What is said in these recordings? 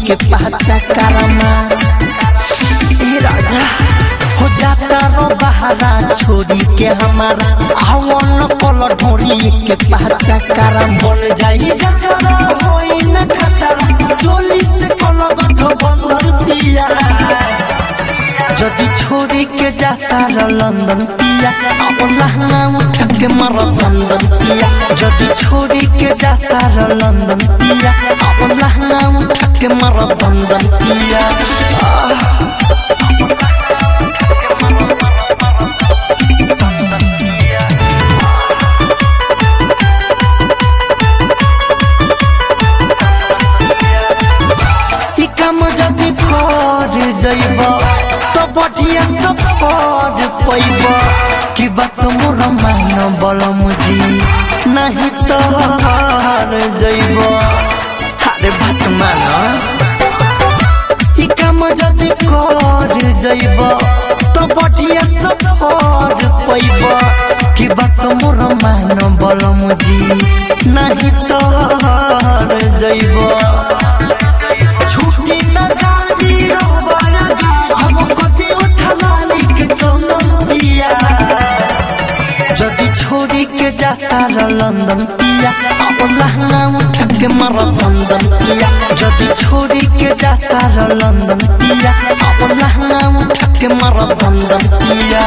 के पहचा करमा ए राजा हो जाता रो बहारा छोड़ी के हमारा हवन कल ढोरी के पहचा करम बन जाई जचरा होई न खतरा चोली से कल गठो बंधन पिया जदी छोड़ी के जाता रो लंदन पिया अब लहंगा उठा के मार बंधन पिया जदी छोड़ी के जाता रो लंदन पिया अब लहंगा उठा के मार बंधन पिया तो बढ़िया सब पद पैब कि बात मोर मान बलम जी नहीं तो हार जइब अरे बात मान ई काम जदि कर जइब तो बढ़िया सब पद पैब कि बात मोर मान बलम जी नहीं तो हार जइब छुट्टी न गाड़ी जदी छोड़ी के जाता रो लंदन पिया अब लहंगा उठा के मार बंधन पिया जदी छोड़ी के जाता रो लंदन पिया अब लहंगा उठा के मार बंधन पिया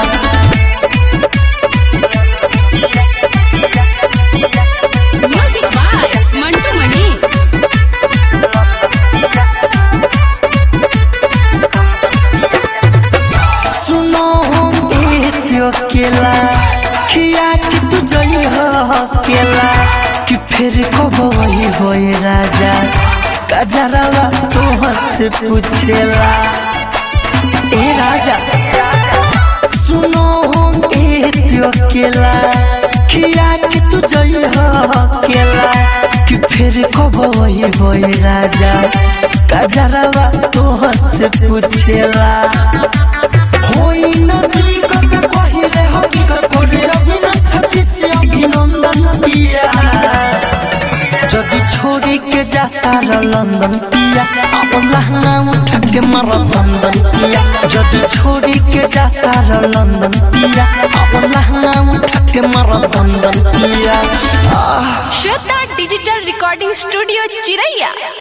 केला खिया कि तू जई हो केला कि फिर कब वही होए राजा कजरावा तो हंस पूछेला ए राजा सुनो ए त्यो केला खिया कि तू जई हो केला कि फिर कब वही होए राजा कजरावा तो हंस पूछेला होई न दिक्कत पहिले हकीकत करे अभिनय छत्तीस से अभिनंदन पिया जदी छोड़ी के जाता रो लंदन पिया अब लहंगा उठा के मार बंधन पिया जदी छोड़ी के जाता रो लंदन पिया अब लहंगा उठा के मार बंधन पिया श्वेता डिजिटल रिकॉर्डिंग स्टूडियो चिरैया।